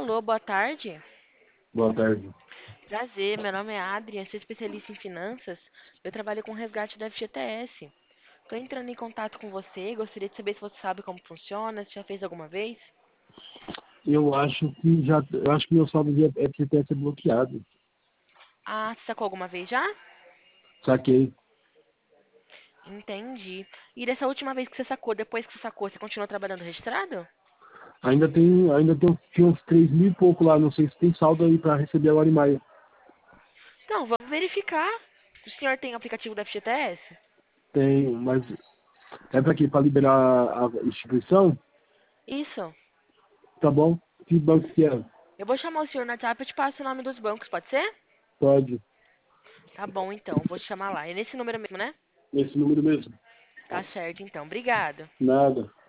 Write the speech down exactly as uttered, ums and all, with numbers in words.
Alô, boa tarde. Boa tarde. Prazer, meu nome é Adrian, sou especialista em finanças. Eu trabalho com resgate da F G T S. Estou entrando em contato com você, gostaria de saber se você sabe como funciona, se já fez alguma vez. Eu acho que já. Eu acho que meu saldo de F G T S é bloqueado. Ah, você sacou alguma vez já? Saquei. Entendi. E dessa última vez que você sacou, depois que você sacou, você continuou trabalhando registrado? Ainda tem, ainda tem, tinha uns três mil e pouco lá, não sei se tem saldo aí pra receber agora em maio. Então, vamos verificar. O senhor tem o aplicativo da F G T S? Tem, mas é pra quê? Pra liberar a instituição? Isso. Tá bom? Que banco que é? Eu vou chamar o senhor no WhatsApp e te passo o nome dos bancos, pode ser? Pode. Tá bom, então, vou te chamar lá. É nesse número mesmo, né? Esse número mesmo. Tá certo, então. Obrigada. Nada.